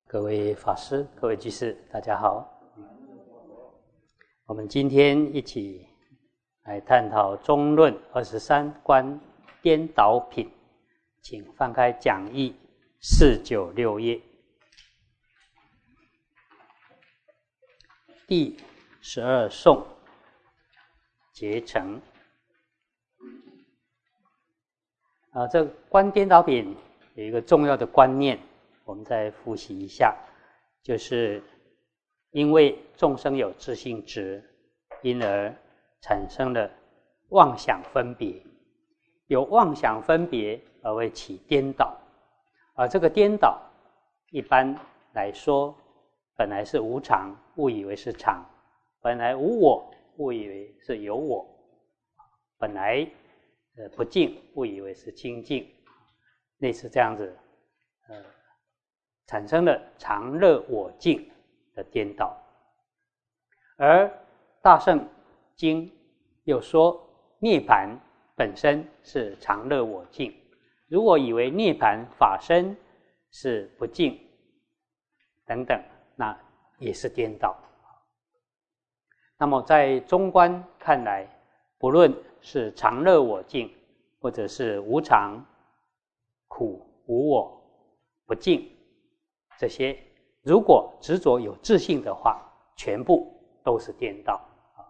各位法师、各位居士，大家好。我们今天一起来探讨《中论》23观颠倒品，请翻开讲义496页，第12颂结成。这观颠倒品有一个重要的观念，我们再复习一下，就是因为众生有自性执，因而产生了妄想分别，有妄想分别而会起颠倒，而这个颠倒一般来说本来是无常，误以为是常；本来无我，误以为是有我；本来不净，误以为是清净，类似这样子，产生了常乐我净的颠倒。而大乘经又说，涅槃本身是常乐我净，如果以为涅槃法身是不净等等，那也是颠倒。那么在中观看来，不论是常乐我净，或者是无常、苦、无我、不净，这些如果执着有自性的话，全部都是颠倒。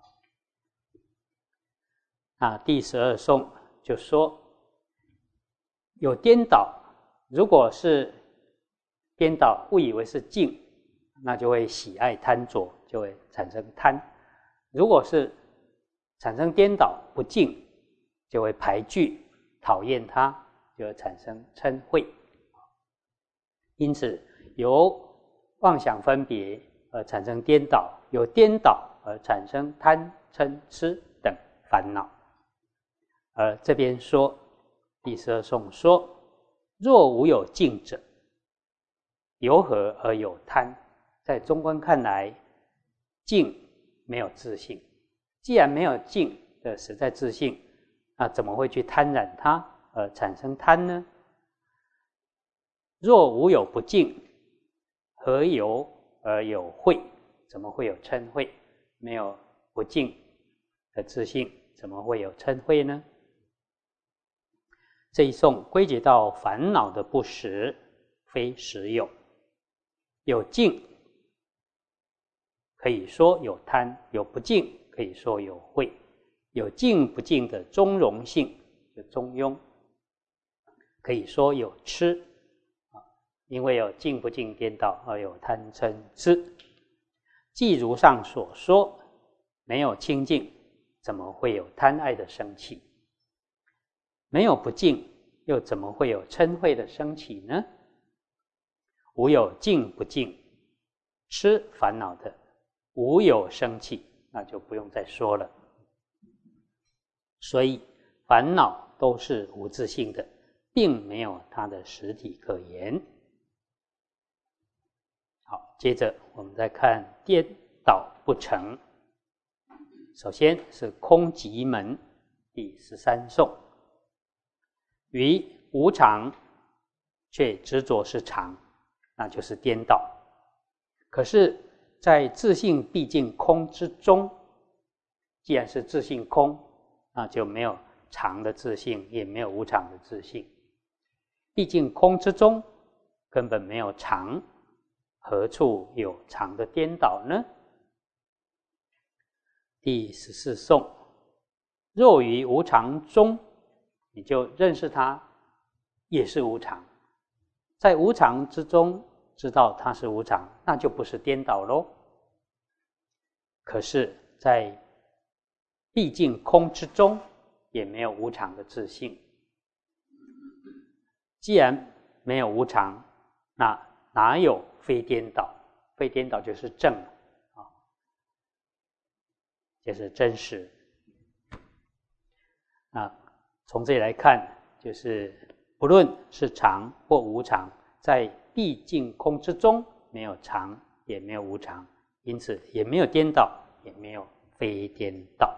第12颂就说，有颠倒，如果是颠倒误以为是净，那就会喜爱贪着，就会产生贪；如果是产生颠倒不净，就会排拒讨厌它，就会产生嗔恚。因此由妄想分别而产生颠倒，由颠倒而产生贪嗔痴等烦恼。而这边说，第12颂说，若无有净者，由何而有贪？在中观看来，净没有自性，既然没有净的实在自性，那怎么会去贪染它而产生贪呢？若无有不净，何由而有恚？怎么会有嗔恚？没有不净的自性，怎么会有嗔恚呢？这一颂归结到烦恼的不实，非实有。有净可以说有贪，有不净可以说有恚，有净不净的中庸性，就中庸，可以说有痴。因为有净不净颠倒，而有贪嗔痴。既如上所说，没有清净，怎么会有贪爱的生起？没有不净，又怎么会有嗔恚的生起呢？无有净不净，痴烦恼的，无有生起，那就不用再说了。所以烦恼都是无自性的，并没有它的实体可言。好，接着我们再看颠倒不成。首先是空寂门第13颂，于无常却执着是常，那就是颠倒。可是在自性毕竟空之中，既然是自性空，那就没有常的自性，也没有无常的自性。毕竟空之中根本没有常，何处有常的颠倒呢？第14颂，若于无常中，你就认识它也是无常，在无常之中知道它是无常，那就不是颠倒咯。可是在毕竟空之中也没有无常的自性，既然没有无常，那哪有非颠倒？非颠倒就是正，就是真实。从这里来看，就是不论是常或无常，在毕竟空之中没有常，也没有无常，因此也没有颠倒，也没有非颠倒。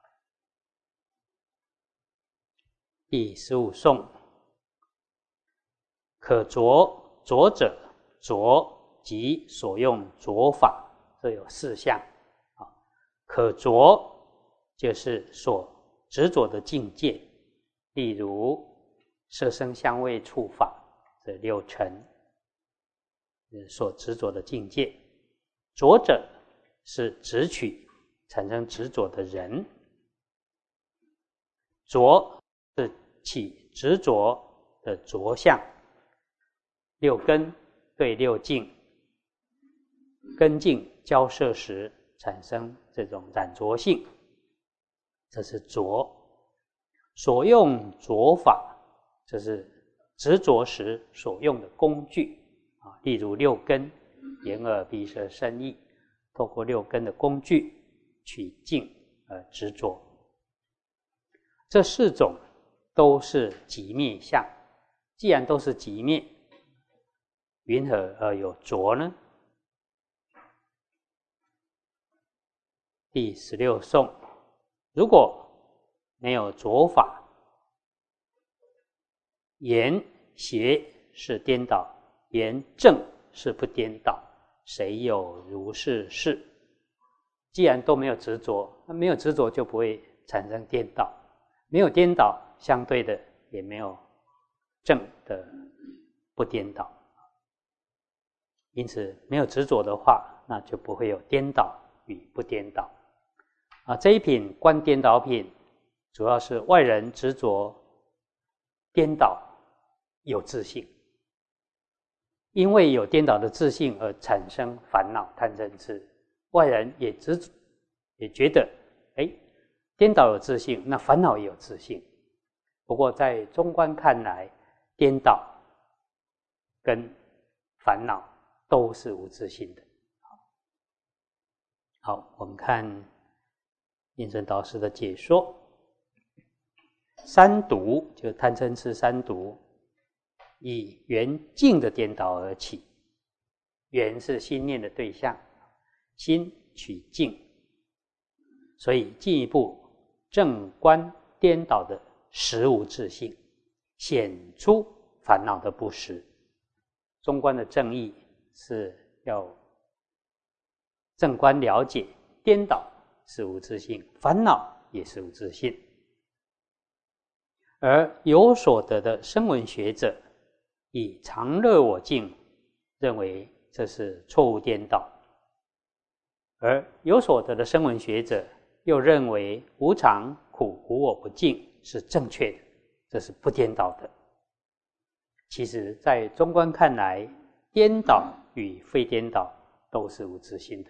第15颂，可着着者着及所用着法，这有4项。可着就是所执着的境界，例如色声香味触法这6尘所执着的境界。着者是执取产生执着的人，着是起执着的着相。6根对6境，根境交涉时产生这种染着性，这是着。所用着法，这是执着时所用的工具，例如6根，眼耳鼻舌身意，透过6根的工具取境而执着。这4种都是寂灭相，既然都是寂灭，云何而有着呢？第16颂，如果没有着法，言邪是颠倒，言正是不颠倒，谁有如是事？既然都没有执着，那没有执着就不会产生颠倒，没有颠倒，相对的也没有正的不颠倒。因此没有执着的话，那就不会有颠倒与不颠倒。这一品观颠倒品，主要是外人执着颠倒有自性，因为有颠倒的自性而产生烦恼贪嗔痴。外人也觉得颠倒有自性，那烦恼也有自性。不过在中观看来，颠倒跟烦恼都是无自性的。好，我们看印顺导师的解说。三毒就是贪嗔痴三毒，以缘境的颠倒而起。缘是心念的对象，心取境，所以进一步正观颠倒的实无自性，显出烦恼的不实。中观的正义是要正观了解颠倒是无自性，烦恼也是无自性。而有所得的声闻学者以常乐我净认为这是错误颠倒，而有所得的声闻学者又认为无常苦无我不净是正确的，这是不颠倒的。其实在中观看来，颠倒与非颠倒都是无自性的。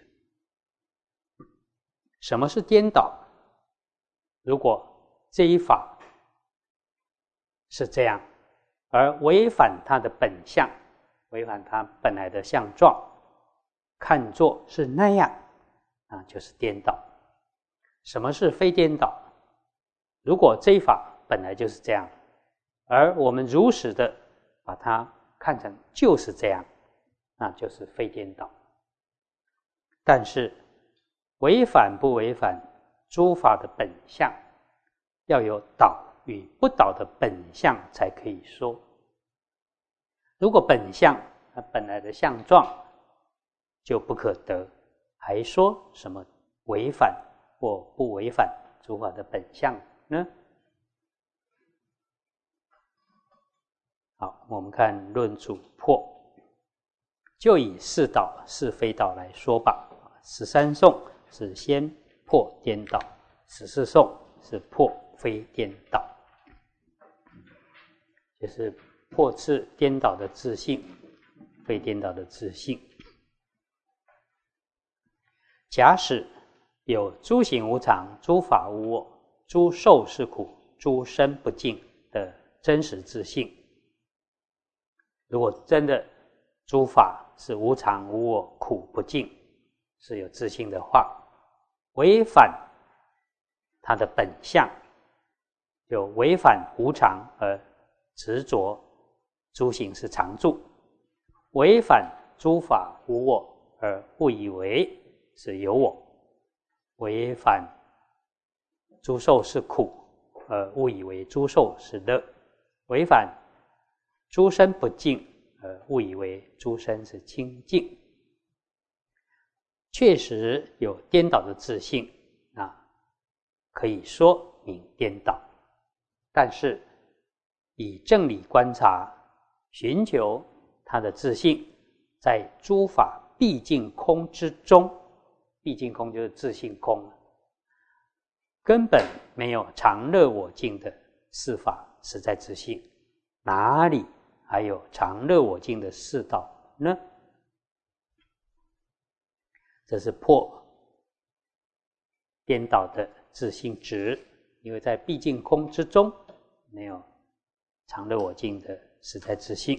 什么是颠倒？如果这一法是这样，而违反它的本相，违反它本来的相状，看作是那样，那就是颠倒。什么是非颠倒？如果这一法本来就是这样，而我们如实的把它看成就是这样，那就是非颠倒。但是违反不违反诸法的本相，要有倒与不倒的本相才可以说。如果本相它本来的相状就不可得，还说什么违反或不违反诸法的本相呢？好，我们看论主破，就以是倒是非倒来说吧。13颂是先破颠倒，14颂是破非颠倒，就是破斥颠倒的自性，非颠倒的自性。假使有诸行无常、诸法无我、诸受是苦、诸身不净的真实自性，如果真的诸法是无常、无我、苦不净，是有自性的话，违反它的本相，就违反无常而执着诸行是常住，违反诸法无我而误以为是有我，违反诸受是苦而误以为诸受是乐，违反诸身不净而误以为诸身是清净。 确实有颠倒的自性，可以说明颠倒。但是以正理观察，寻求它的自性，在诸法毕竟空之中，毕竟空就是自性空，根本没有常乐我净的四法实在自性，哪里还有常乐我净的四道呢？这是破颠倒的自性执，因为在毕竟空之中没有常乐我净的实在自性。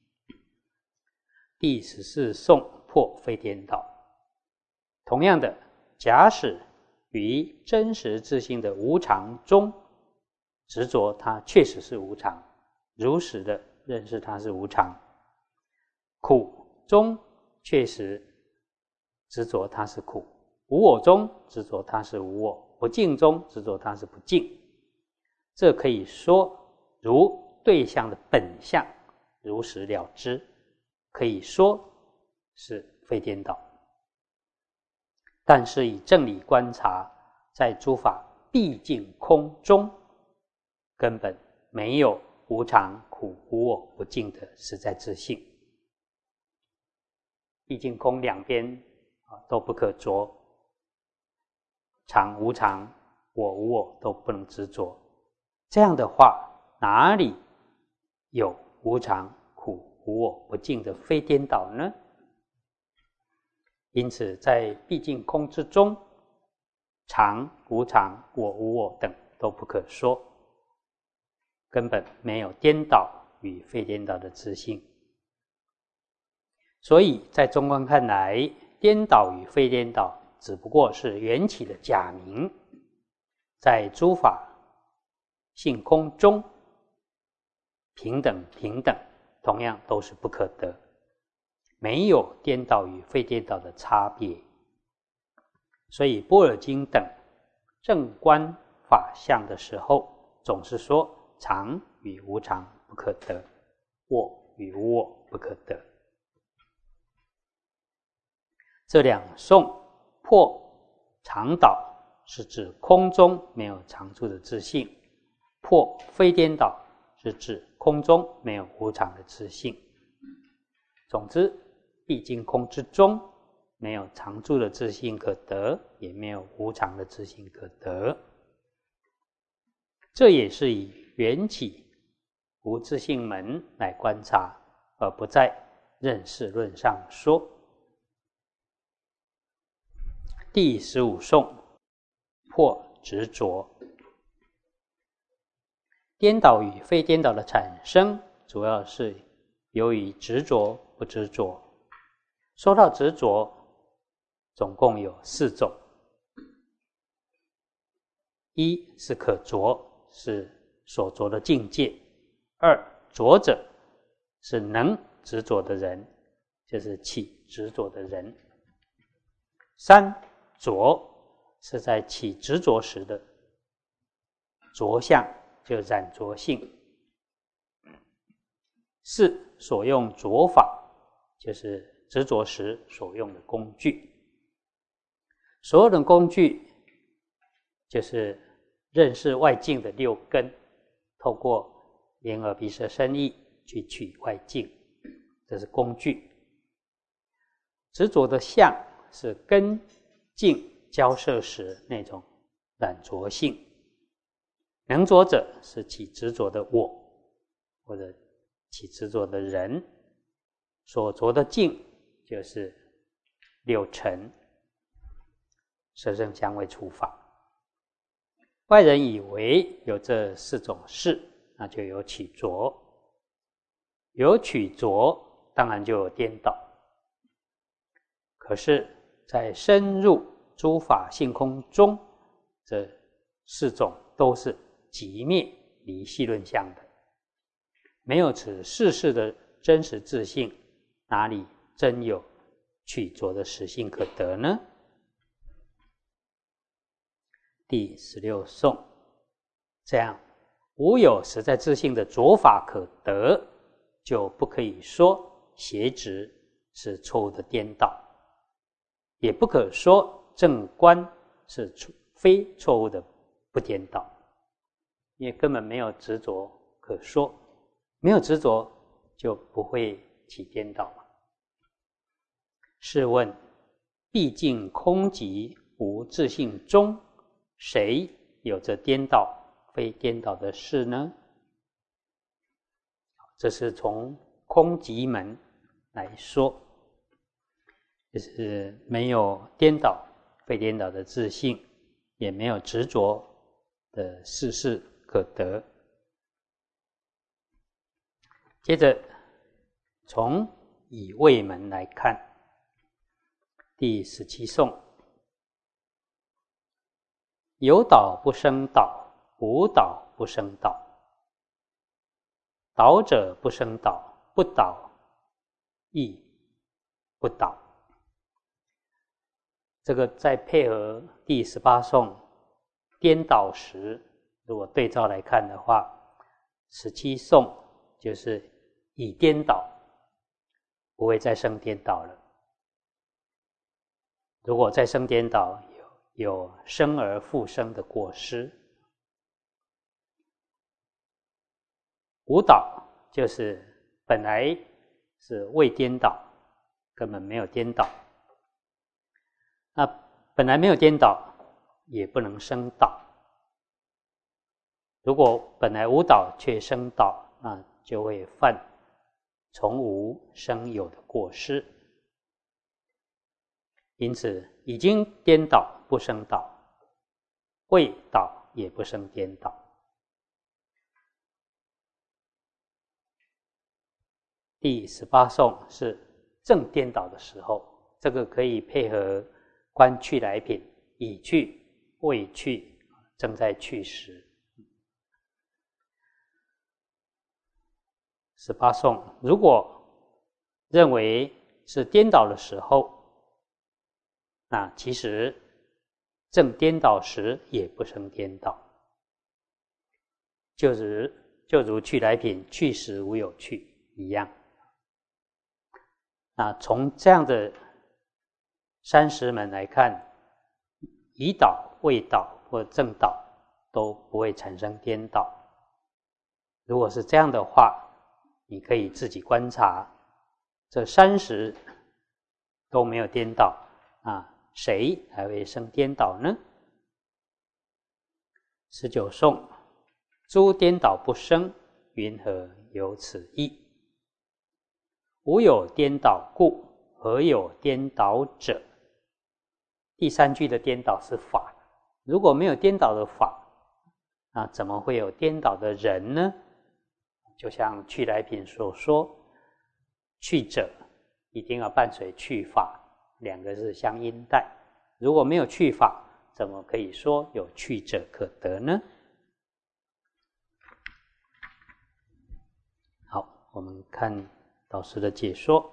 第14颂破非颠倒。同样的，假使于真实自性的无常中执着它确实是无常，如实的认识它是无常；苦中确实执着它是苦，无我中执着它是无我，不净中执着它是不净。这可以说如对象的本相如实了知，可以说是非颠倒。但是以正理观察，在诸法毕竟空中，根本没有无常、苦、无我、不净的实在自性。毕竟空两边都不可着，常无常、我无我都不能执着。这样的话，哪里有无常、苦、无我、不净的非颠倒呢？因此在毕竟空之中，常、无常、我、无我等都不可说，根本没有颠倒与非颠倒的自性。所以在中观看来，颠倒与非颠倒只不过是缘起的假名，在诸法性空中平等，同样都是不可得，没有颠倒与非颠倒的差别。所以般若经等正观法相的时候，总是说常与无常不可得，我与无我不可得。这两颂破常倒是指空中没有常住的自性，破非颠倒是指空中没有无常的自性。总之，毕竟空之中没有常住的自性可得，也没有无常的自性可得。这也是以缘起无自性门来观察，而不在认识论上说。第15颂破执着。颠倒与非颠倒的产生，主要是由于执着不执着。说到执着，总共有4种：一是可着，是所着的境界；二，着者是能执着的人，就是起执着的人；三，着是在起执着时的着相，就染着性；四，所用着法，就是执着时所用的工具。所有的工具就是认识外境的6根，透过眼耳鼻舌身意去取外境，这是工具。执着的相是根境交涉时那种染着性，能着者是起执着的我，或者起执着的人，所着的境就是6尘、色声香味触法。外人以为有这4种事，那就有起着，有取着，当然就有颠倒。可是在深入诸法性空中，这4种都是即灭离系论相的，没有此世事的真实自性，哪里真有取着的实性可得呢？第16颂，这样无有实在自性的着法可得，就不可以说邪执是错误的颠倒。 也不可说正观是非错误的不颠倒，因为根本没有执着可说，没有执着就不会起颠倒嘛。试问，毕竟空寂无自性中，谁有着颠倒非颠倒的事呢？这是从空寂门来说，就是没有颠倒非颠倒的自性，也没有执着的事事可得。接着从以位门来看，第17颂：有导不生导，无导不生导，导者不生导，不导亦不导。这个再配合第18颂颠倒时，如果对照来看的话，17颂就是已颠倒，不会再生颠倒了。如果再生颠倒，有生而复生的过失。无导就是本来是未颠倒，根本没有颠倒。那本来没有颠倒，也不能生导。如果本来无导却生导，那就会犯从无生有的过失。因此，已经颠倒不生导，未倒也不生颠倒。第18颂是正颠倒的时候，这个可以配合观去来品，已去、未去、正在去时。18颂如果认为是颠倒的时候，那其实正颠倒时也不生颠倒，就如去来品去时无有去一样。那从这样的30门来看，已倒、未倒或正倒都不会产生颠倒。如果是这样的话，你可以自己观察，这30都没有颠倒啊，谁还会生颠倒呢？19颂：诸颠倒不生，云何有此意？无有颠倒故，何有颠倒者？第3句的颠倒是法，如果没有颠倒的法，那怎么会有颠倒的人呢？就像去来品所说，去者一定要伴随去法，两个是相应带。如果没有去法，怎么可以说有去者可得呢？好，我们看导师的解说。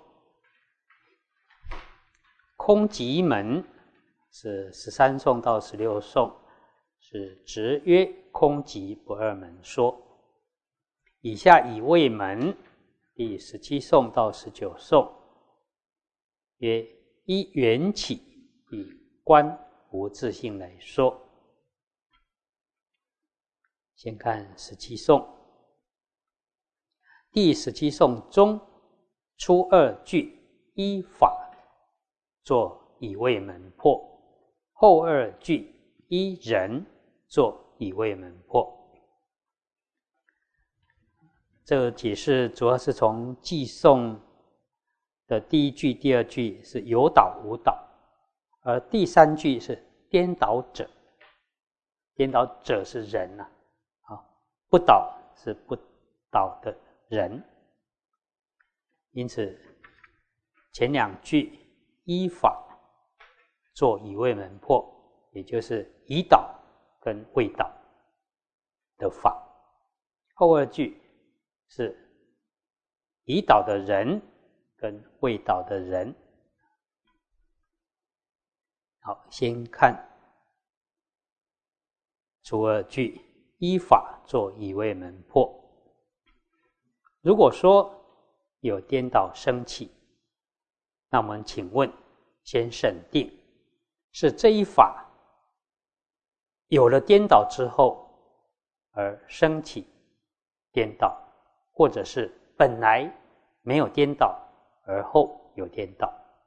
空寂门是13颂到16颂，是直曰空寂不二门说。以下以位门第17颂到19颂，曰依缘起，以观无自性来说。先看17颂。第17颂中初2句依法作以位门破，后2句依人作以位门破。这个解释主要是从偈颂的第1句、第2句是有导无导，而第3句是颠倒者，颠倒者是人啊，不倒是不倒的人。因此前2句依法做以位门破，也就是已倒跟未倒的法。后2句是已倒的人跟未倒的人。好，先看初2句依法做以位门破。如果说有颠倒生起，那我们请问先审定，是这一法有了颠倒之后而升起颠倒，或者是本来没有颠倒而后有颠倒。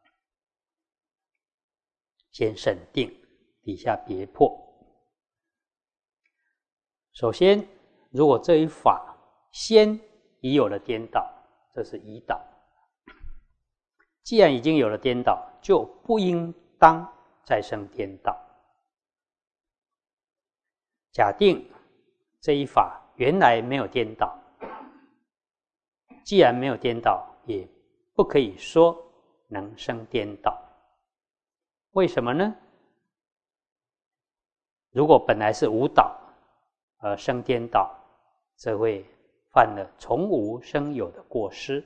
先审定，底下别破。首先，如果这一法先已有了颠倒，这是已倒。既然已经有了颠倒，就不应当再生颠倒。假定这一法原来没有颠倒，既然没有颠倒，也不可以说能生颠倒。为什么呢？如果本来是无倒而生颠倒，则会犯了从无生有的过失。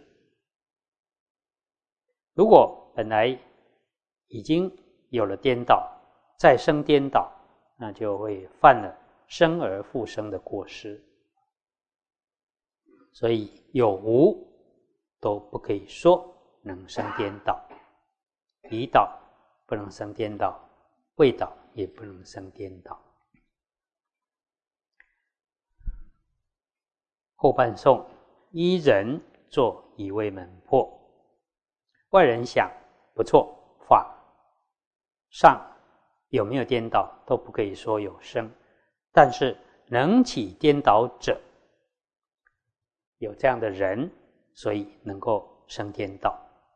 如果本来已经有了颠倒，再生颠倒，那就会犯了生而复生的过失。所以有无都不可以说能生颠倒，已倒不能生颠倒，未倒也不能生颠倒。后半颂，依人作以为门破。外人想不错，法上有没有颠倒都不可以说有生，但是能起颠倒者，有这样的人，所以能够生颠倒。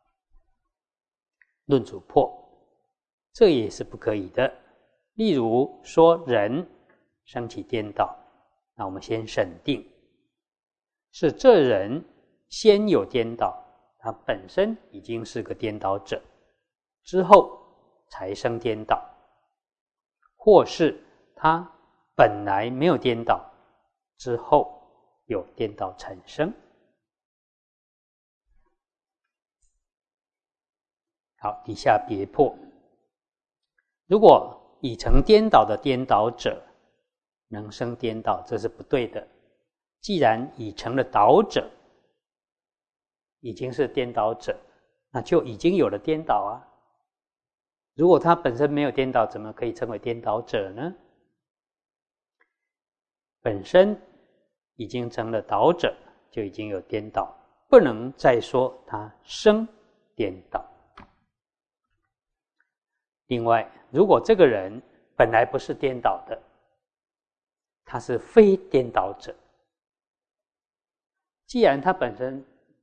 论主破，这也是不可以的。例如说人生起颠倒，那我们先审定，是这人先有颠倒，他本身已经是个颠倒者，之后才生颠倒，或是他本来没有颠倒，之后有颠倒产生。好，底下别破。如果已成颠倒的颠倒者能生颠倒，这是不对的。既然已成了倒者，已经是颠倒者，那就已经有了颠倒啊。如果他本身没有颠倒，怎么可以称为颠倒者呢？本身已经成了倒者，就已经有颠倒，不能再说他生颠倒。另外，如果这个人本来不是颠倒的，他是非颠倒者，既然他本身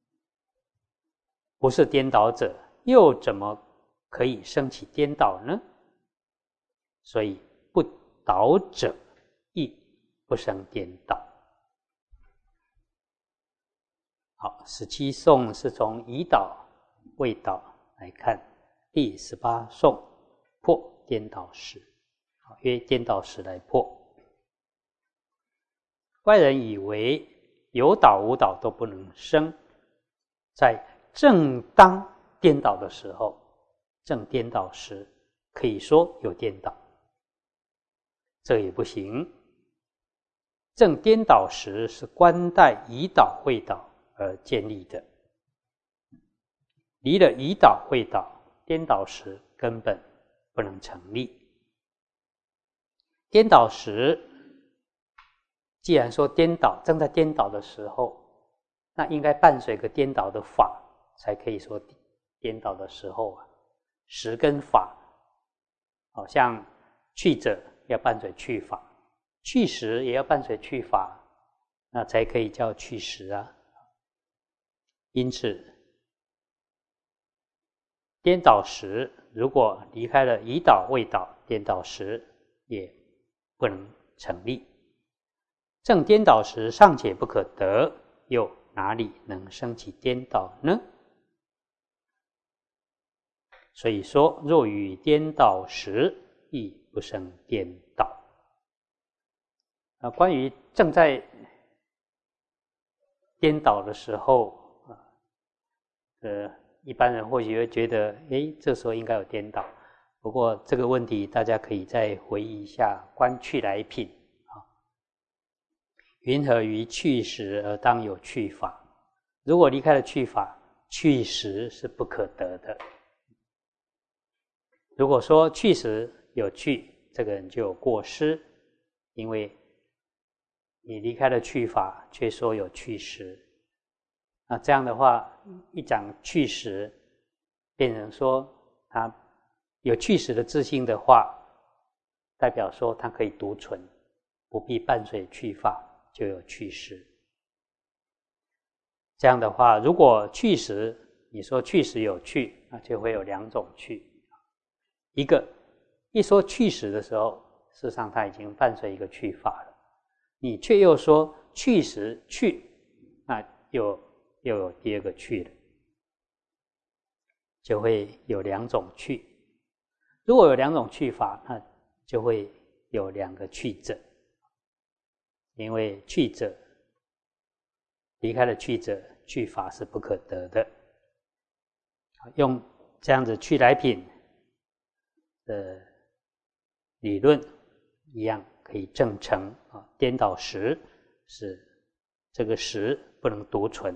不是颠倒者，又怎么可以生起颠倒呢？所以不倒者亦不生颠倒。好，17颂是从已倒未倒来看，第18颂破颠倒时，约颠倒时来破。外人以为有倒无倒都不能生，在正当颠倒的时候，正颠倒时可以说有颠倒，这也不行。正颠倒时是观待已倒未倒而建立的，离了已倒未倒，颠倒时根本不能成立。颠倒时，既然说颠倒，正在颠倒的时候，那应该伴随个颠倒的法，才可以说颠倒的时候啊。时跟法，好像去者要伴随去法，去时也要伴随去法，那才可以叫去时啊。因此，颠倒时如果离开了已倒未倒，颠倒时也不能成立。正颠倒时尚且不可得，又哪里能生起颠倒呢？所以说，若于颠倒时，亦不生颠倒。关于正在颠倒的时候，一般人或许会觉得，这时候应该有颠倒。不过这个问题大家可以再回忆一下《观去来品》啊，云何于去时而当有去法？如果离开了去法，去时是不可得的。 如果说去时有去，这个人就有过失，因为你离开了去法，却说有去时，那这样的话，一讲去时，变成说他有去时的自性的话，代表说他可以独存，不必伴随去法，就有去时。这样的话，如果去时，你说去时有去，那就会有两种去。一个，一说去时的时候，事实上它已经伴随一个去法了，你却又说去时去，那又有第二个去了，就会有两种去。如果有两种去法，那就会有两个去者，因为去者离开了去者，去法是不可得的。用这样子去来品的理论一样可以证成颠倒时是这个时不能独存。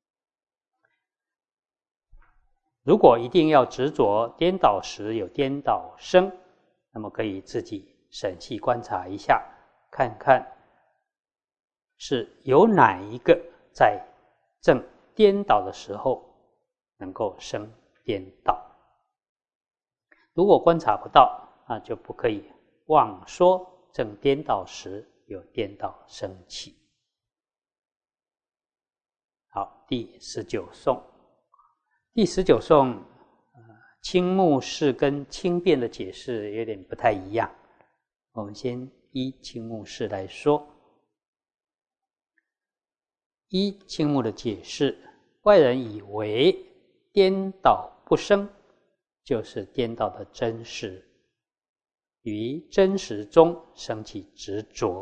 如果一定要执着颠倒时有颠倒生，那么可以自己审细观察一下，看看是有哪一个在正颠倒的时候能够生颠倒。如果观察不到，那就不可以妄说正颠倒时有颠倒生起。好，第19颂。第19颂，青目氏跟轻辩的解释有点不太一样。我们先依青目氏来说。依青目的解释，外人以为颠倒不生，就是颠倒的真实，于真实中生起执着。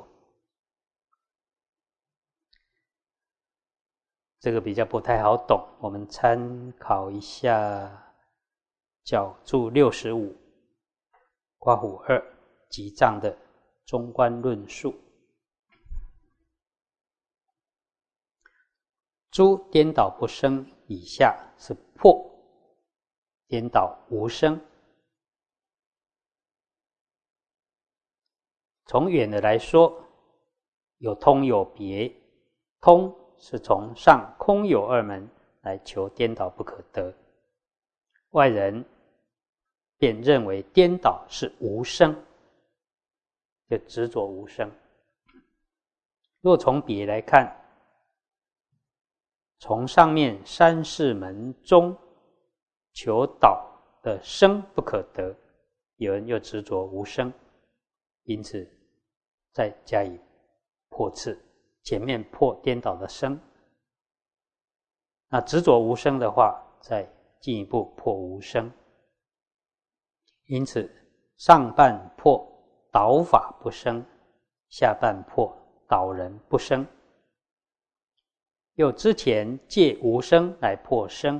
这个比较不太好懂，我们参考一下角注65括弧2集藏的中观论述。诸颠倒不生以下是破颠倒无生。从远的来说，有通有别，通是从上空有二门来求颠倒不可得，外人便认为颠倒是无生，就执着无生。若从别来看，从上面三世门中求倒的生不可得，有人又执着无生，因此再加以破斥，前面破颠倒的生，那执着无生的话，再进一步破无生。因此上半破倒法不生，下半破倒人不生。又之前借无生来破生，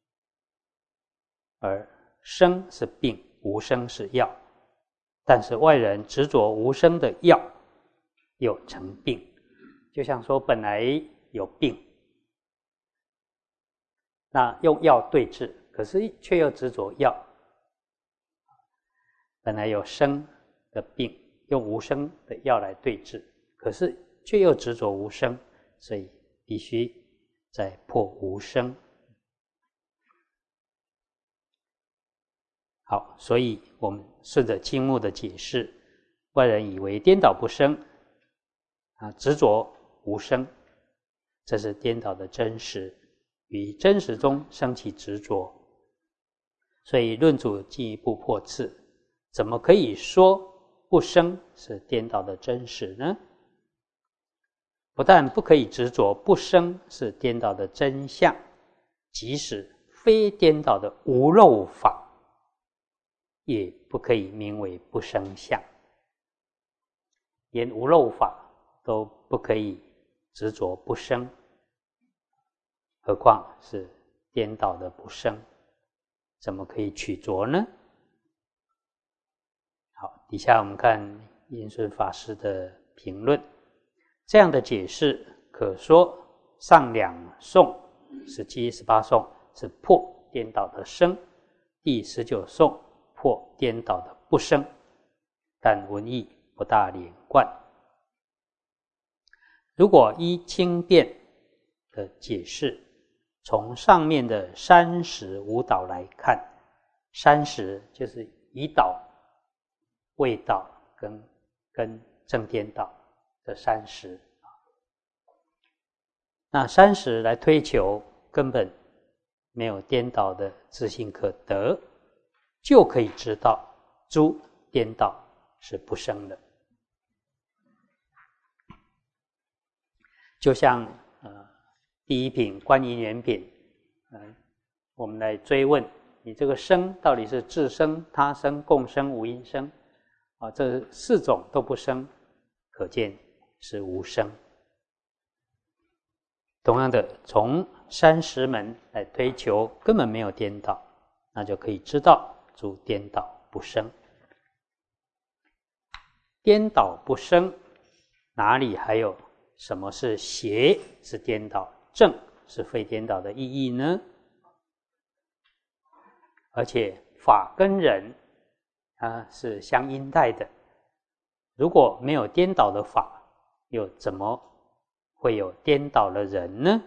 而生是病，无生是药，但是外人执着无生的药又成病，就像说本来有病，那用药对治，可是却又执着药。本来有生的病，用无生的药来对治，可是却又执着无生，所以必须再破无生。好，所以我们顺着青目的解释，外人以为颠倒不生，执着无生，这是颠倒的真实，于真实中生起执着。所以论主进一步破斥，怎么可以说不生是颠倒的真实呢？不但不可以执着不生是颠倒的真相，即使非颠倒的无漏法，也不可以名为不生相。连无漏法都不可以执着不生，何况是颠倒的不生，怎么可以取着呢？好，底下我们看印顺法师的评论。这样的解释可说上两颂17、18颂是破颠倒的生，第19颂破颠倒的不生，但文义不大连贯。如果依轻便的解释，从上面的30无倒来看，30就是以倒、未倒跟正颠倒的30。那30来推求根本没有颠倒的自性可得，就可以知道诸颠倒是不生的。就像第一品观因缘品，我们来追问你这个生到底是自生、他生、共生、无因生这4种都不生，可见是无生。同样的，从30门来推求根本没有颠倒，那就可以知道诸颠倒不生。颠倒不生，哪里还有什么是邪是颠倒，正是非颠倒的意义呢？而且法跟人它是相应带的，如果没有颠倒的法，又怎么会有颠倒的人呢？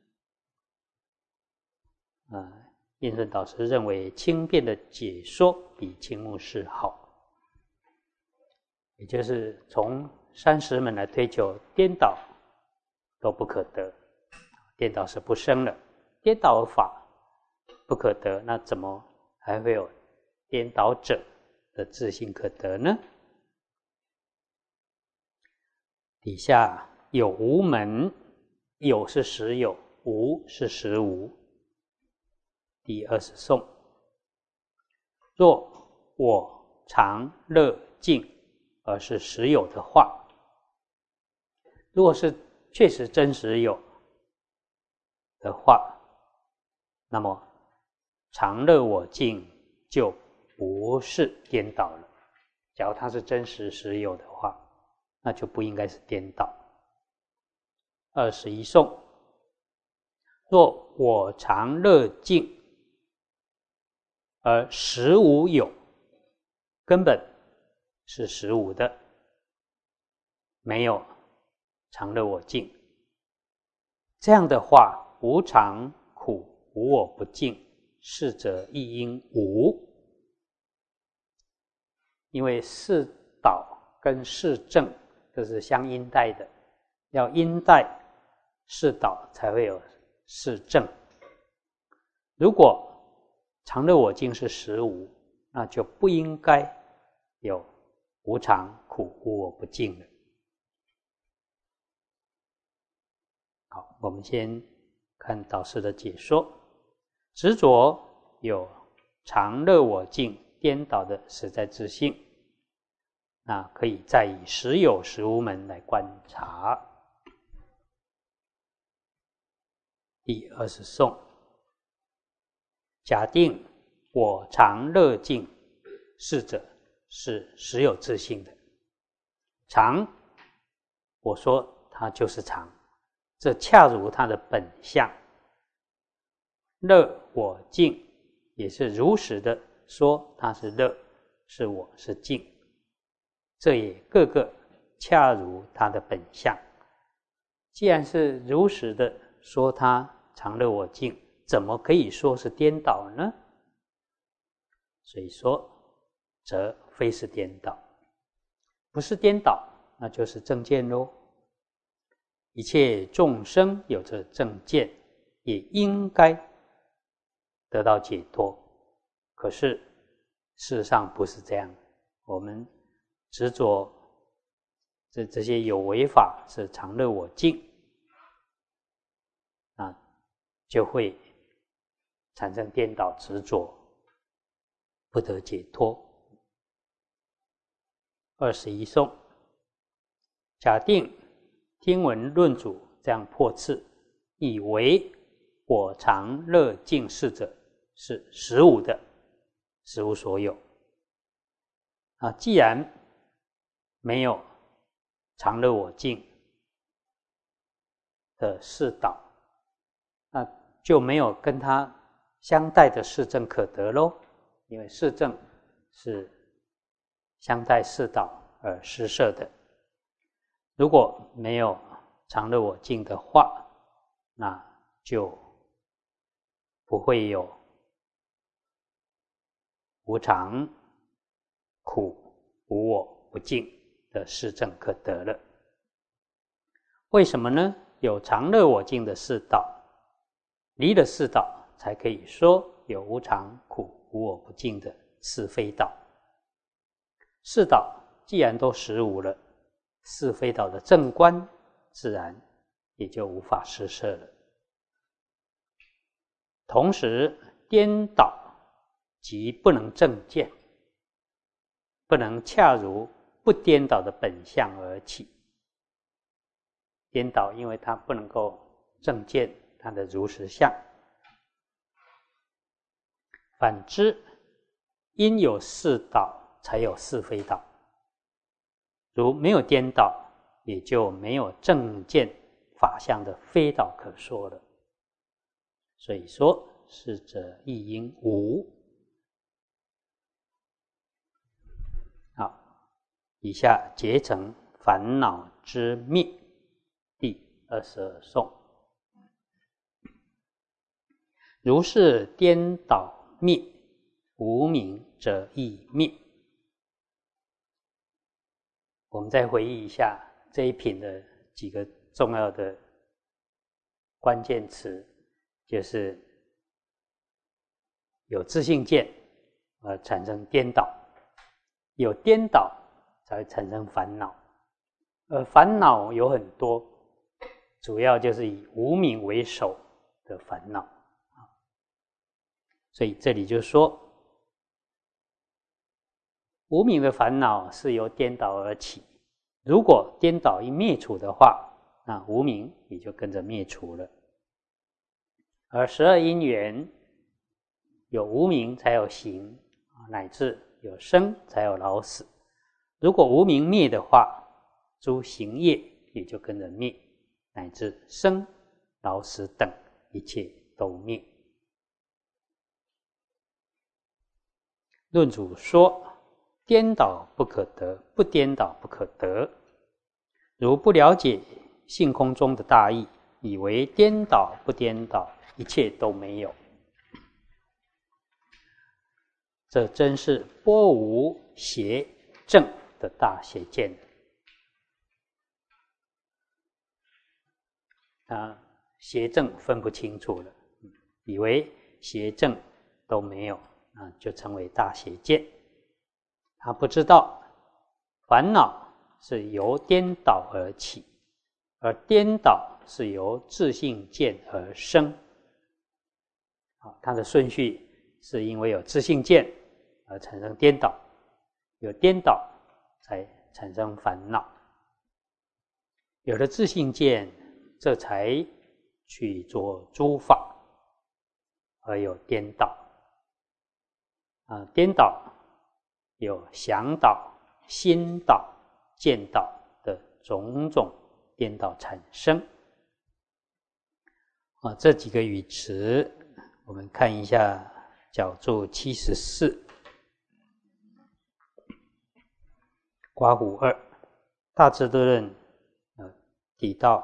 印顺导师认为轻便的解说比青木氏好，也就是从30门来推求颠倒都不可得，颠倒是不生了，颠倒法不可得，那怎么还会有颠倒者的自性可得呢？底下有无门，有是实有，无是实无。第20颂：若我常乐净而是实有的话，如果是确实真实有的话，那么常乐我净就不是颠倒了。假如它是真实实有的话，那就不应该是颠倒。21颂：若我常乐净而实无有，根本是实无的，没有常乐我净。这样的话，无常苦无我不净，是则亦应无。因为是倒跟是正这是相应带的，要因带是倒才会有是正。如果常乐我净是实无，那就不应该有无常苦无我不净了。好，我们先看导师的解说。执着有常乐我净颠倒的实在自性，那可以再以实有实无门来观察。第20颂：假定我常乐净，是者是实有自性的。常，我说它就是常，这恰如它的本相。乐我净，也是如实的说它是乐，是我，是净，这也个个恰如它的本相。既然是如实的说它常乐我净，怎么可以说是颠倒呢？所以说则非是颠倒，不是颠倒，那就是正见咯。一切众生有这正见，也应该得到解脱。可是事实上不是这样，我们执着这些有为法是常乐我净，就会产生颠倒执着，不得解脱。21颂：假定听闻论主这样破斥，以为我常乐净事者是实无的，实无所有。既然没有常乐我净的事导，那就没有跟它相待的事证可得咯。因为事证是相待四倒而施设的。如果没有常乐我净的话，那就不会有无常、苦、无我、不净的四正可得了。为什么呢？有常乐我净的四倒，离了四倒，才可以说有无常、苦、无我、不净的是非道。四倒既然都实无了，是非道的正观自然也就无法施设了。同时颠倒即不能正见，不能恰如不颠倒的本相而起。颠倒因为它不能够正见它的如实相。反之，因有四倒才有是非道，如没有颠倒，也就没有正见法相的非道可说了。所以说是者亦应无。好，以下结成烦恼之灭第22颂。如是颠倒灭，无明者亦灭。我们再回忆一下这一品的几个重要的关键词，就是有自性见而产生颠倒，有颠倒才会产生烦恼，而烦恼有很多，主要就是以无明为首的烦恼。所以这里就说，无明的烦恼是由颠倒而起，如果颠倒一灭除的话，那无明也就跟着灭除了。而12因缘，有无明才有行，乃至有生才有老死。如果无明灭的话，诸行业也就跟着灭，乃至生老死等一切都灭。论主说，颠倒不可得，不颠倒不可得。如不了解性空中的大义，以为颠倒不颠倒，一切都没有，这真是波无邪正的大邪见。邪正分不清楚了，以为邪正都没有，就成为大邪见。他不知道烦恼是由颠倒而起，而颠倒是由自性见而生。它的顺序是因为有自性见而产生颠倒，有颠倒才产生烦恼，有了自性见，这才去做诸法，而有颠倒。颠倒有想倒、心倒、见倒的种种颠倒产生。这几个语词我们看一下角注74刮胡2大智度论提到，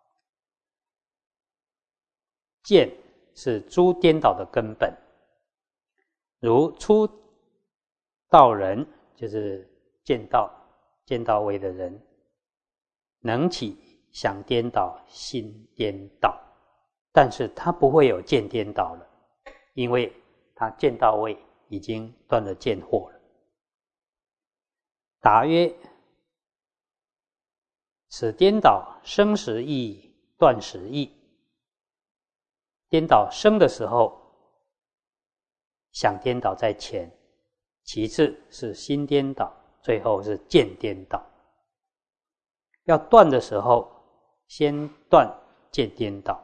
见是诸颠倒的根本。如初道人，就是见道位的人，能起想颠倒、心颠倒，但是他不会有见颠倒了，因为他见道位已经断了见惑了。答曰：此颠倒生时易，断时易。颠倒生的时候，想颠倒在前，其次是心颠倒，最后是见颠倒。要断的时候，先断见颠倒，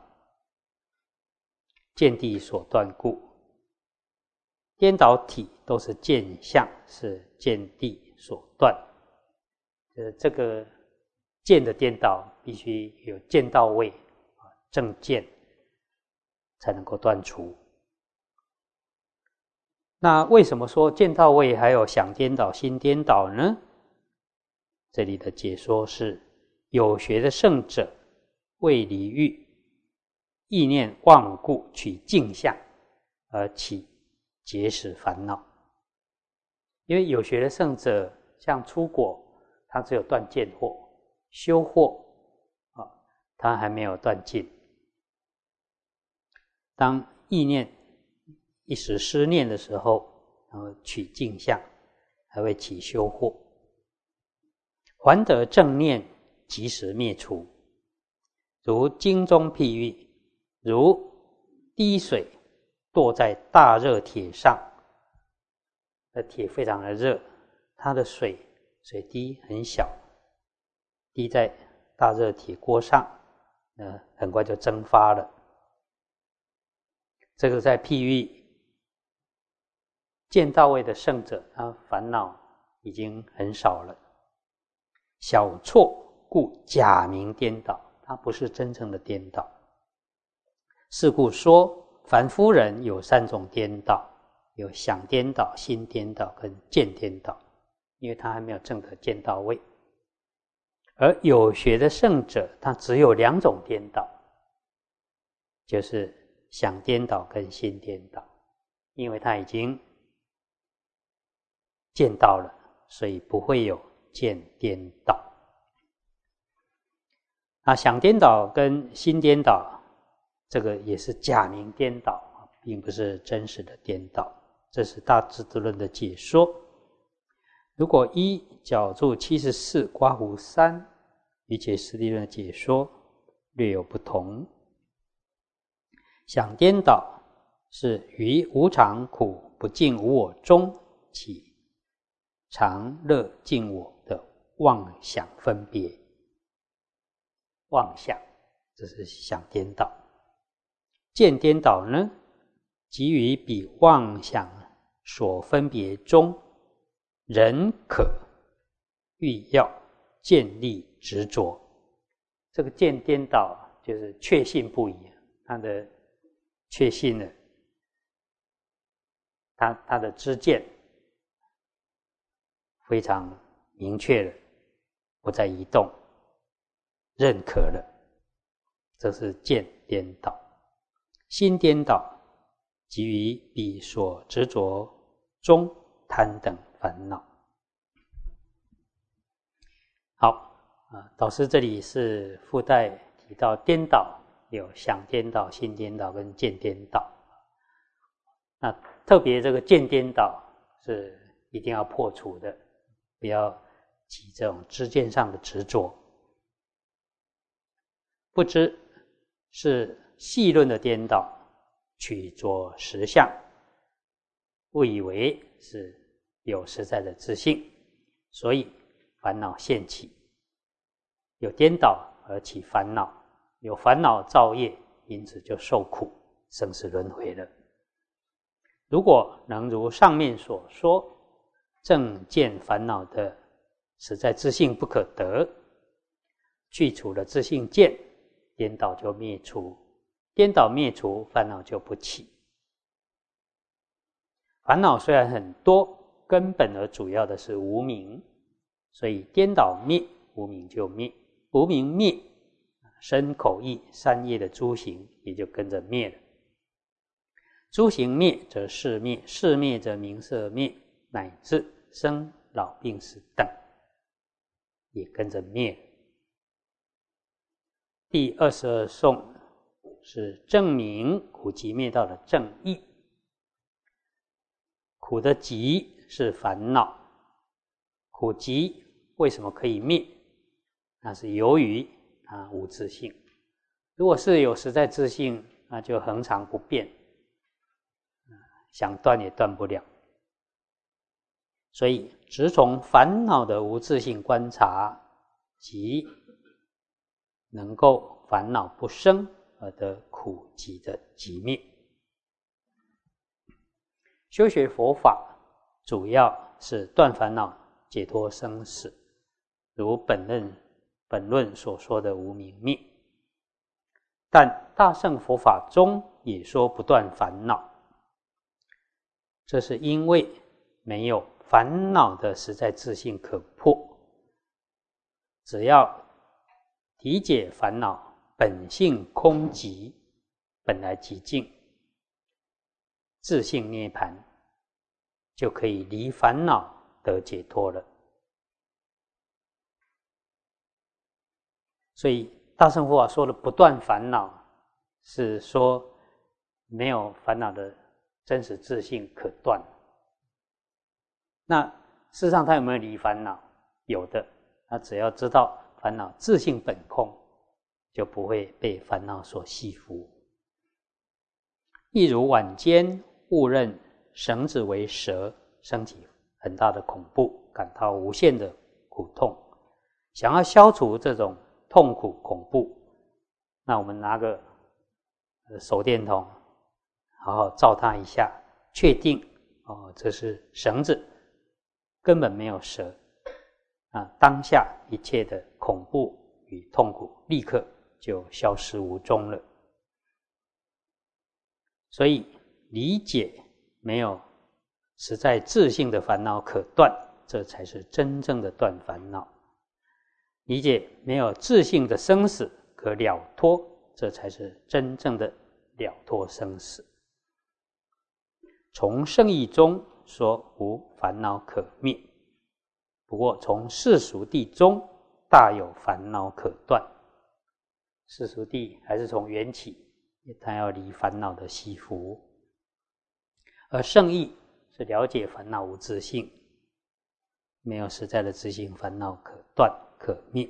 见地所断故，颠倒体都是见相，是见地所断。这个见的颠倒必须有见到位，正见才能够断除。 那为什么说见到位还有想颠倒、心颠倒呢？这里的解说是：有学的圣者为离欲，意念忘故，取镜像而起结使烦恼。因为有学的圣者，像出果，他只有断见惑；修惑他还没有断尽。当意念一时失念的时候，然后取镜像，还会起修惑。还得正念，即时灭除。如经中譬喻，如滴水堕在大热铁上，铁非常的热，它的水滴很小，滴在大热铁锅上，很快就蒸发了。这个在譬喻见到位的圣者，他烦恼已经很少了。小错故假名颠倒，它不是真正的颠倒。是故说凡夫人有3种颠倒，有想颠倒、心颠倒跟见颠倒，因为他还没有证得见到位。而有学的圣者，他只有2种颠倒，就是想颠倒跟心颠倒，因为他已经见到了，所以不会有见颠倒。那想颠倒跟心颠倒，这个也是假名颠倒，并不是真实的颠倒。这是大智度论的解说。如果依角注74刮胡3于解实地论的解说，略有不同。想颠倒是于无常苦不净无我中起常乐净我的妄想分别。妄想，这是想颠倒。见颠倒呢，即于彼妄想所分别中，仍可欲要建立执着。这个见颠倒就是确信不疑，他的确信了，他的知见非常明确了，不再移动，认可了，这是见颠倒。心颠倒即于彼所执着中贪等烦恼。好，导师这里是附带提到颠倒有想颠倒、心颠倒跟见颠倒。那特别这个见颠倒是一定要破除的，不要起这种知见上的执着。不知是细论的颠倒，取着实相，误以为是有实在的自性，所以烦恼现起。有颠倒而起烦恼，有烦恼造业，因此就受苦，生死轮回了。如果能如上面所说，正见烦恼的实在自性不可得，去除了自性见，颠倒就灭除，颠倒灭除，烦恼就不起。烦恼虽然很多，根本而主要的是无明，所以颠倒灭，无明就灭。无明灭，身口意三业的诸行也就跟着灭了。诸行灭则事灭，事灭则名色灭，乃至生老病死等也跟着灭了。第22颂是证明苦集灭道的正义。苦的集是烦恼，苦集为什么可以灭？那是由于无自性。如果是有实在自性，那就恒常不变，想断也断不了。所以只从烦恼的无自性观察，即能够烦恼不生而得苦集的寂灭。修学佛法主要是断烦恼、解脱生死，如本论所说的无明灭。但大乘佛法中也说不断烦恼， 这是因为没有烦恼的实在自性可破。只要理解烦恼本性空寂，本来寂静，自性涅槃，就可以离烦恼得解脱了。所以大乘佛法说的不断烦恼，是说没有烦恼的真实自性可断。那事实上他有没有离烦恼？有的。他只要知道烦恼自性本空，就不会被烦恼所系缚。亦如晚间误认绳子为蛇，升起很大的恐怖，感到无限的苦痛。想要消除这种痛苦恐怖，那我们拿个手电筒好好照它一下，确定这是绳子，根本没有蛇当下一切的恐怖与痛苦立刻就消失无踪了。所以理解没有实在自性的烦恼可断，这才是真正的断烦恼。理解没有自性的生死可了脱，这才是真正的了脱生死。从圣义中说无烦恼可灭，不过从世俗谛中大有烦恼可断。世俗谛还是从缘起，它要离烦恼的系缚，而圣义是了解烦恼无自性，没有实在的自性，烦恼可断可灭。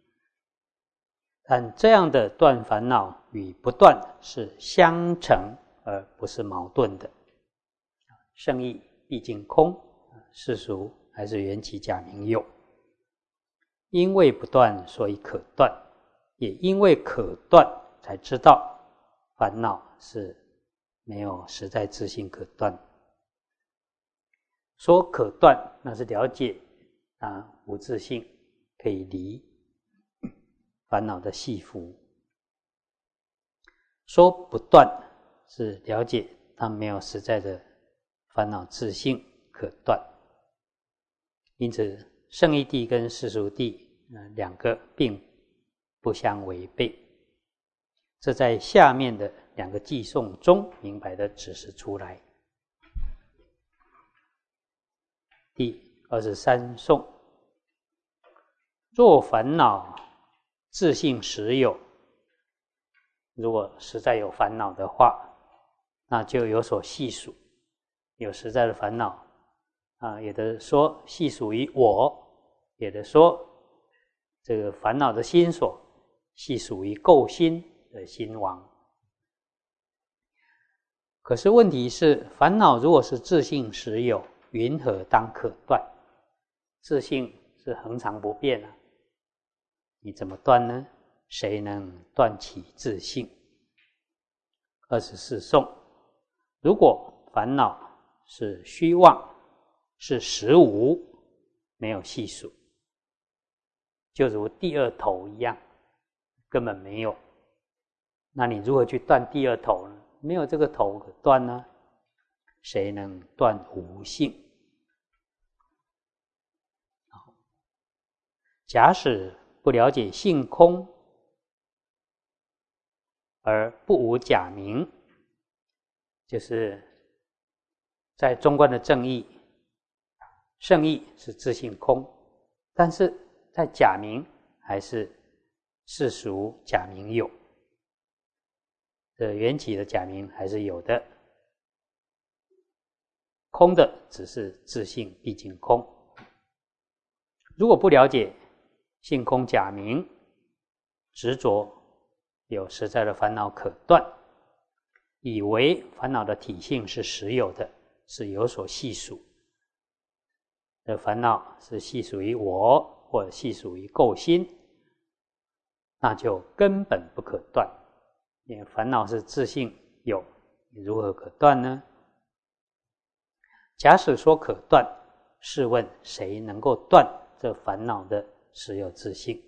但这样的断烦恼与不断是相成而不是矛盾的。圣义毕竟空，世俗还是缘起假名有。因为不断，所以可断，也因为可断，才知道烦恼是没有实在自性可断。说可断，那是了解无自性可以离烦恼的系缚。说不断，是了解它没有实在的烦恼自性可断。因此圣义谛跟世俗谛两个并不相违背，这在下面的两个偈颂中明白的指示出来。第23颂：若烦恼自性实有，如果实在有烦恼的话，那就有所系属，有实在的烦恼有的说系属于我，有的说这个烦恼的心所系属于垢心的心王。可是问题是，烦恼如果是自性实有，云何当可断？自性是恒常不变你怎么断呢？谁能断其自性？24颂：如果烦恼是虚妄，是实无，没有系数，就如第二头一样，根本没有。那你如何去断第二头呢？没有这个头可断呢？谁能断无性？假使不了解性空，而不无假名，就是在中观的正义，圣义是自性空，但是在假名还是世俗假名有，缘起的假名还是有的，空的只是自性毕竟空。如果不了解性空假名，执着有实在的烦恼可断，以为烦恼的体性是实有的，是有所系属的，烦恼是系属于我，或者系属于垢心，那就根本不可断。因为烦恼是自性有，你如何可断呢？假使说可断，试问谁能够断这烦恼的实有自性？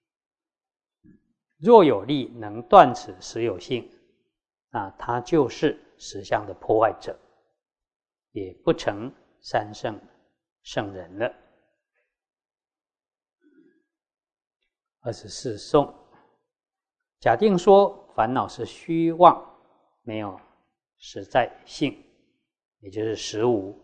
若有力能断此实有性，那他就是实相的破坏者。 也不成三圣圣人了。24颂，假定说烦恼是虚妄，没有实在性，也就是实无。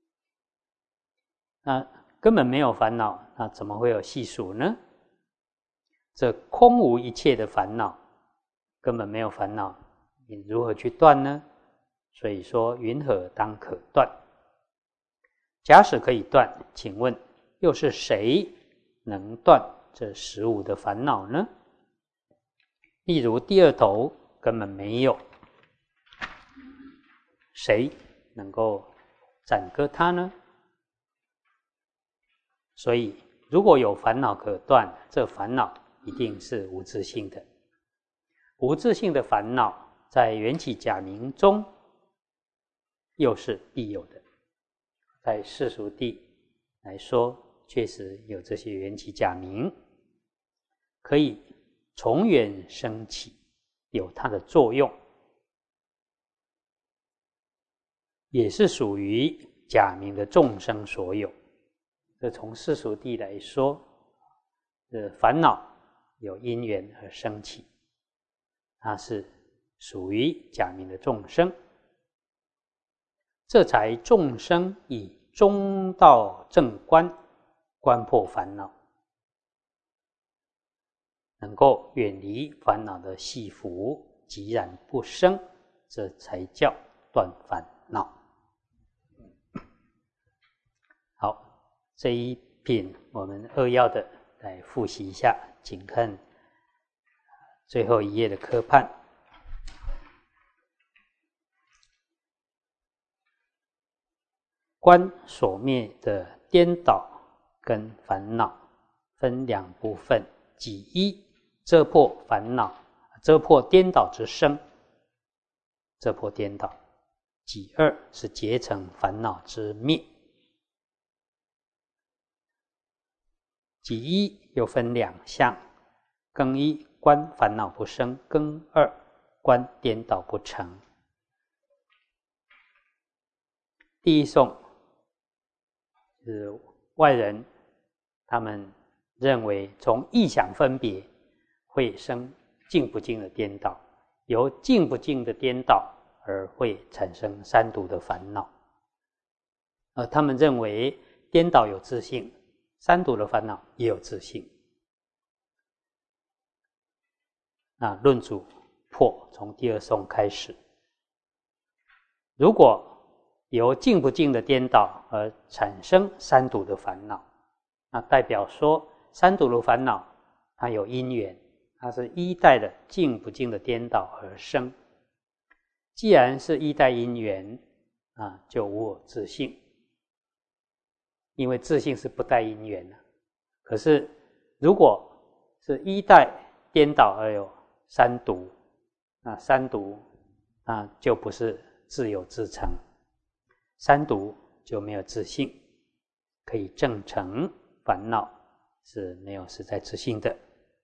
那根本没有烦恼，那怎么会有细数呢？这空无一切的烦恼，根本没有烦恼，你如何去断呢？所以说，云何当可断？假使可以断，请问又是谁能断这实无的烦恼呢？例如第二头根本没有，谁能够斩割它呢？所以如果有烦恼可断，这烦恼一定是无自性的。无自性的烦恼在缘起假名中又是必有的。在世俗谛来说，确实有这些缘起假名，可以从缘生起，有它的作用，也是属于假名的众生所有。这从世俗谛来说，烦恼有因缘而生起，它是属于假名的众生，这才众生以中道正观观破烦恼，能够远离烦恼的系缚，寂然不生，这才叫断烦恼。好，这一品我们扼要的来复习一下，请看最后一页的科判。观所灭的颠倒跟烦恼分两部分，己一遮破烦恼，遮破颠倒之生，遮破颠倒；己二是结成烦恼之灭。己一又分两项，庚一观烦恼不生，庚二观颠倒不成。第一颂是外人他们认为从意想分别会生净不净的颠倒，由净不净的颠倒而会产生三毒的烦恼。他们认为颠倒有自性，三毒的烦恼也有自性。那论主破从第二颂开始，如果由净不净的颠倒而产生三毒的烦恼，那代表说三毒的烦恼它有因缘，它是依带的净不净的颠倒而生。既然是依带因缘，就无我自性，因为自性是不带因缘的。可是如果是依带颠倒而有三毒，那三毒就不是自有自成，三毒就没有自性，可以证成烦恼是没有实在自性的。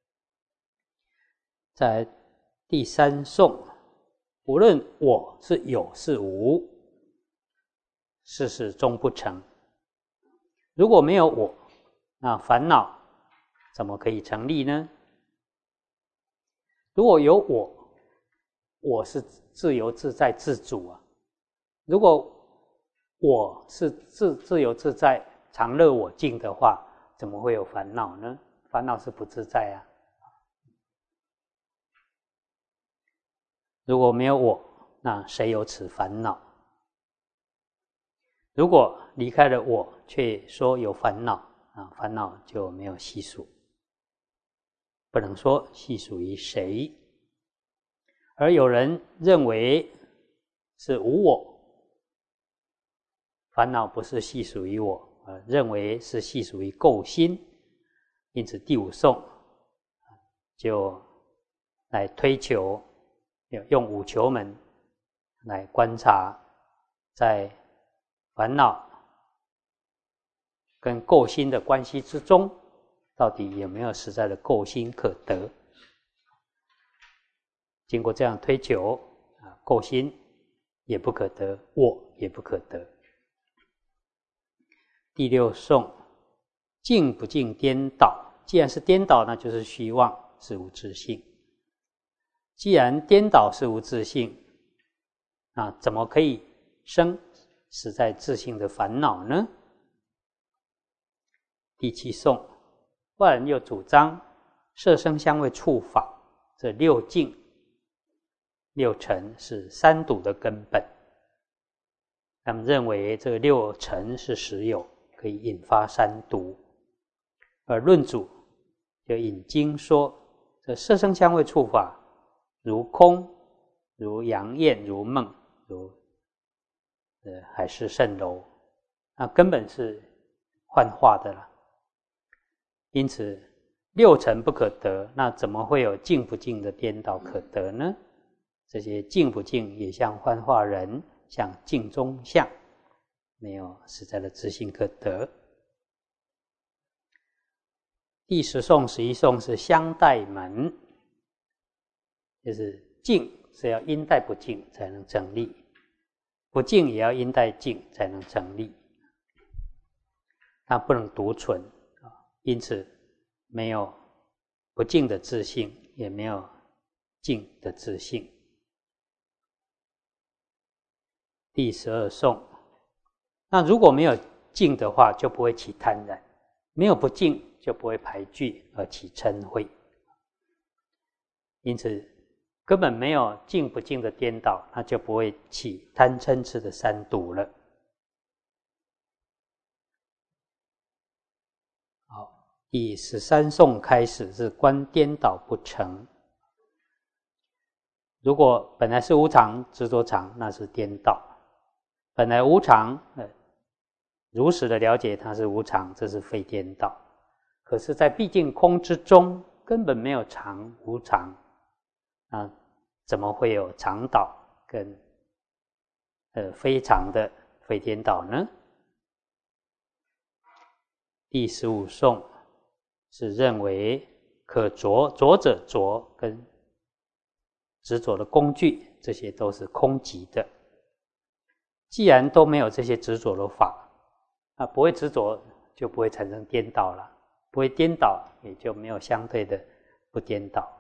在第三颂，无论我是有是无，事事终不成。如果没有我，那烦恼怎么可以成立呢？如果有我，我是自由自在自主啊。如果我是自由自在常乐我净的话，怎么会有烦恼呢？烦恼是不自在啊。如果没有我，那谁有此烦恼？如果离开了我，却说有烦恼，烦恼就没有细数，不能说细数于谁。而有人认为是无我，烦恼不是细数于我，认为是细数于垢心，因此第五颂就来推求，用五求门来观察，在烦恼跟垢心的关系之中，到底有没有实在的垢心可得？经过这样推求，垢心也不可得，我也不可得， 第六颂，净不净颠倒？既然是颠倒，那就是虚妄，是无自性。既然颠倒是无自性，那怎么可以生实在自性的烦恼呢？第七颂，外人又主张色声香味触法这六境六尘是三毒的根本，他们认为这个六尘是实有，可以引发三毒。而论主就引经说，这色声香味触法如空，如阳焰，如梦，如海市蜃楼，那根本是幻化的了。因此六尘不可得，那怎么会有净不净的颠倒可得呢？这些净不净也像幻化人，像镜中像，没有实在的自性可得。第10颂、11颂是相待门，就是净是要因带不净才能成立，不净也要因带净才能成立，它不能独存，因此没有不净的自性，也没有净的自性。第12颂，那如果没有净的话，就不会起贪染；没有不净，就不会排拒而起嗔恚。因此根本没有净不净的颠倒，那就不会起贪嗔痴的三毒了。好，第13颂开始是观颠倒不成。如果本来是无常执着常，那是颠倒；本来无常，如实的了解它是无常，这是非颠倒。可是在毕竟空之中，根本没有常无常，那怎么会有常倒跟非常的非颠倒呢？第15颂是认为可着者着跟执着的工具，这些都是空寂的。既然都没有这些执着的法，那不会执着就不会产生颠倒了，不会颠倒也就没有相对的不颠倒。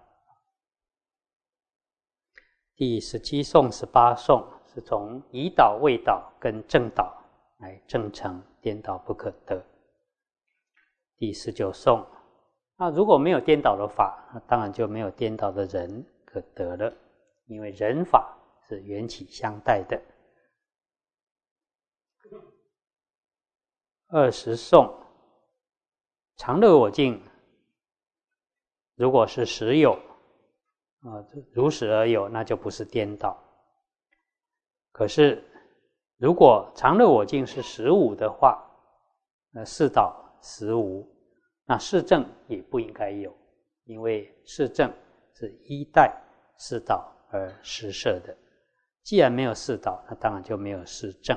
第17颂、18颂是从已倒、未倒跟正倒来证成颠倒不可得。第19颂，那如果没有颠倒的法，那当然就没有颠倒的人可得了，因为人法是缘起相待的。20颂，常乐我净，如果是实有，如实而有，那就不是颠倒。可是如果常乐我净是实无的话，是倒实无，那是正也不应该有，因为是正是依待是倒而实摄的。既然没有是倒，那当然就没有是正。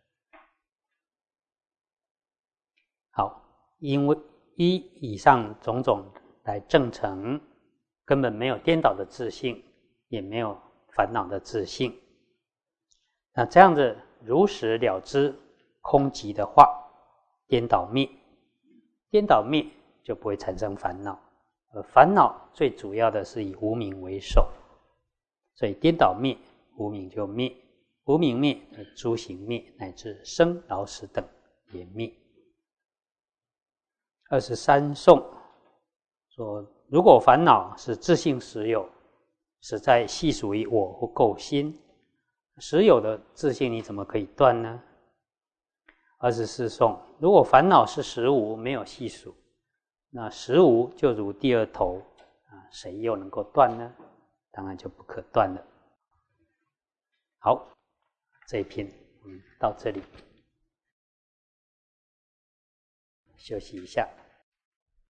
好，因为依以上种种来证成根本没有颠倒的自性，也没有烦恼的自性。那这样子如实了知空寂的话，颠倒灭，颠倒灭就不会产生烦恼。而烦恼最主要的是以无明为首，所以颠倒灭，无明就灭，无明灭，诸行灭，乃至生老死等也灭。23颂说，如果烦恼是自性实有，实在系属于我或垢心，实有的自性你怎么可以断呢？24颂，如果烦恼是实无，没有系属，那实无就如第二头，谁又能够断呢？当然就不可断了。好，这一篇到这里，休息一下。